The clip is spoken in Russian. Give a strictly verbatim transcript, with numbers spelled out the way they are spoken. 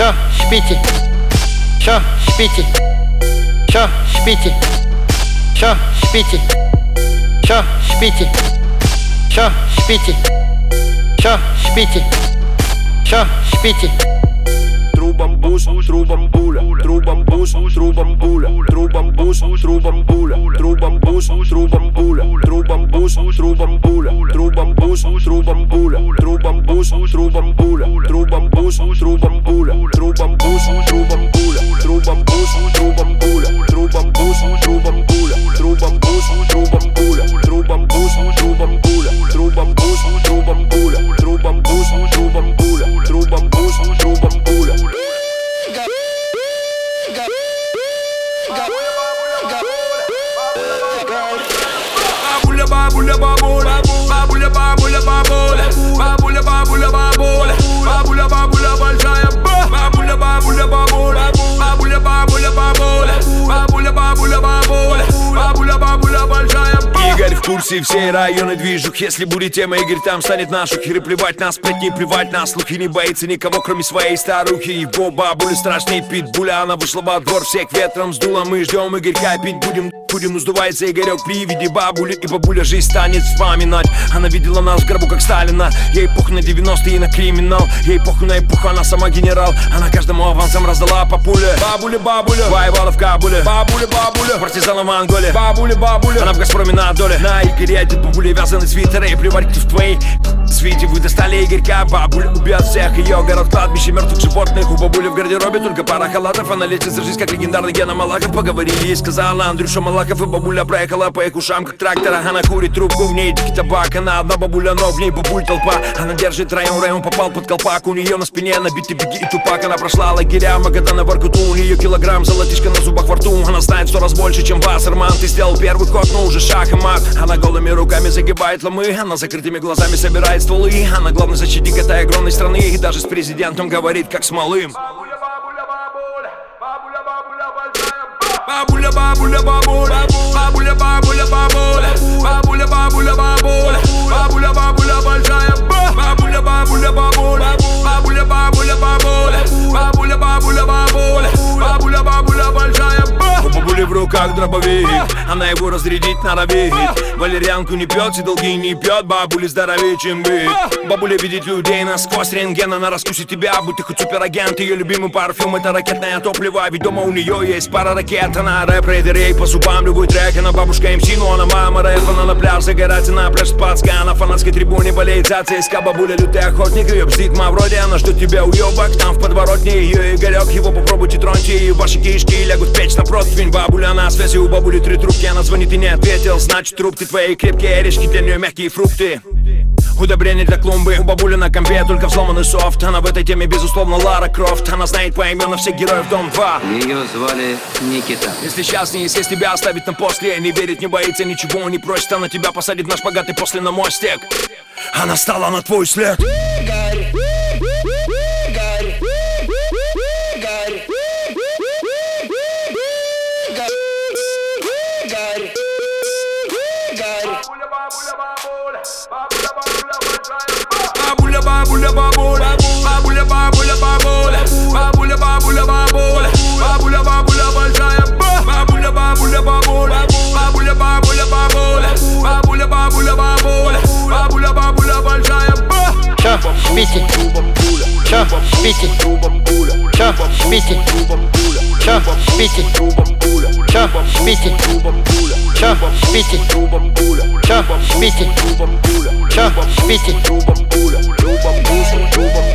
Чё шпите? Чё шпите? Чё шпите? Чё шпите? Чё шпите? Чё шпите? Чё шпите? Чё шпите? Трубамбуш, трубамбуля, трубамбуш, трубамбуля, трубамбуш, трубамбуля, трубамбуш, трубамбуля, трубамбуш, трубамбуля, трубамбуш, трубамбуля, трубамбуш, трубамбуля, трубамбуш, трубамбуля, трубамбуш, трубамбуля, трубамбуш, трубамбуля, трубамбуш, трубамбуля, трубамбуш, трубамбуля, трубамбуш, трубамбуля, трубамбуш, трубамбуля, трубамбуш, трубамбуля, трубамбуш, трубамбуля. Babuля, babuля, бабуля, бабуля, бабуля, бабуля, бабуля, бабуля, бабуля, бабуля, большая бабуля, бабуля, бабуля, бабуля, бабуля, бабуля, бабуля, бабуля, бабуля, бабуля, бабуля, большая. Игорь в курсе всей районы движух. Если будет тема, Игорь там станет нашу. Херы плевать на сплетни, плевать на слухи. Не боится никого, кроме своей старухи. Его бабуля страшней питбуля. Она вышла во двор, всех ветром сдула. Мы ждем Игорька, пить будем, будем. Сдувается Игорек при виде бабули. И бабуля жизнь станет вспоминать. Она видела нас в гробу, как Сталина. Ей похуй на девяностые и на криминал. Ей похуй на эпоху, она сама генерал. Она каждому авансом раздала по пуле. Бабуля, бабуля, воевала в Кабуле. Бабуля, бабуля, партизана в Анголе. Бабуля, бабуля, она в Газпроме на доле. На Игоре одет бабуля вязаные свитеры. И плевать в твоей свете. Вы достали Игорька, бабуля убьет всех. Ее город кладбище мертвых животных. У бабули в гардеробе только пара халатов. Она лечит за жизнь, как легендарный Гена Малахов. Поговорили и сказала Андрюша Малахов. И бабуля проехала по их ушам, как трактора. Она курит трубку, в ней дикий табак. Она одна бабуля, но в ней бабуль толпа. Она держит район, район попал под колпак. У нее на спине набитый беги и тупак. Она прошла лагеря, Магадана, Воркуту. У нее килограмм золотишка на зубах во рту. Она знает сто раз больше, чем Вассерман. Ты сделал первый ход, но уже шах и мат. Она голыми руками загибает ломы. Она закрытыми глазами собирает стволы. Она главный защитник этой огромной страны. И даже с президентом говорит, как с малым. Бабуля, бабуля, бабуля, бабуля, бабуля, бабуля, бабуля, бабуля, бабуля, бабуля, бабуля, бабуля, большая бабуля, бабуля, бабуля, бабуля, бабуля, бабуля, бабуля, бабуля, бабуля, бабуля, бабуля, большая. У бабули в руках дробовик, она его разрядить норовит. Валерьянку не пьет, и долги не пьет, бабули здоровее, чем бит. Бабуля видит людей насквозь, рентген, она раскусит тебя, будь ты хоть суперагент. Ее любимый парфюм — это ракетное топливо, ведь дома у нее есть пара ракет. Она рэп-рейдер, ей по зубам любой трек. Она бабушка эм си, но она мама рэп. Она на пляж загорать, она пляж спадская. На фанатской трибуне болеет за ЦСКА. Бабуля лютый охотник, ее бздит вроде. Она ждет тебя уебок, там в подворотне. Ее Игорек, его попробуйте троньте. И ваши кишки лягут в печь на противень. Бабуля на связи, у бабули три трубки. Она звонит и не ответил, значит труп ты. Твои крепкие орешки, для нее мягкие фрукты. Удобрение для клумбы. У бабули на компе только взломанный софт. Она в этой теме безусловно Лара Крофт. Она знает поименно всех героев Дом два. Ее звали Никита. Если сейчас не съесть тебя, оставить на после. Не верит, не боится, ничего не просит. Она тебя посадит в наш богатый после на мостик. Она стала на твой след. Игорь, Игорь, Игорь, Игорь, Игорь. Бабуля, бабуля, бабуля, бабуля, бабуля, бабуля, бабуля, бабуля, бабуля, бабуля, бабуля, большая бабуля, бабуля, бабуля, бабуля, бабуля, бабуля, бабуля, бабуля, бабуля, бабуля, бабуля, большая. Чё шпите? Чё шпите? Чё шпите? Чё шпите? Чё шпите? Чё шпите? Чё шпите? Чё шпите?